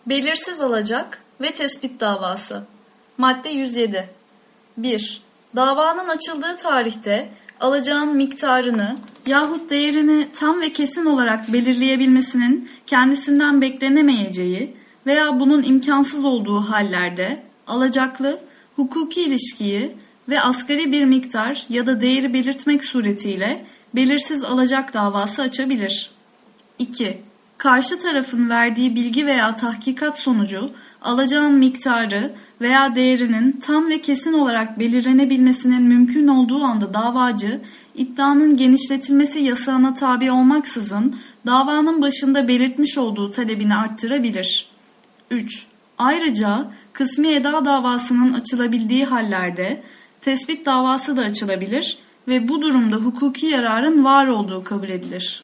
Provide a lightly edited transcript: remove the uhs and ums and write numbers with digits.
Belirsiz alacak ve tespit davası. Madde 107. 1. Davanın açıldığı tarihte alacağın miktarını yahut değerini tam ve kesin olarak belirleyebilmesinin kendisinden beklenemeyeceği veya bunun imkansız olduğu hallerde alacaklı, hukuki ilişkiyi ve asgari bir miktar ya da değeri belirtmek suretiyle belirsiz alacak davası açabilir. 2. Karşı tarafın verdiği bilgi veya tahkikat sonucu alacağın miktarı veya değerinin tam ve kesin olarak belirlenebilmesinin mümkün olduğu anda davacı, iddianın genişletilmesi yasağına tabi olmaksızın davanın başında belirtmiş olduğu talebini arttırabilir. 3. Ayrıca kısmi eda davasının açılabildiği hallerde tespit davası da açılabilir ve bu durumda hukuki yararın var olduğu kabul edilir.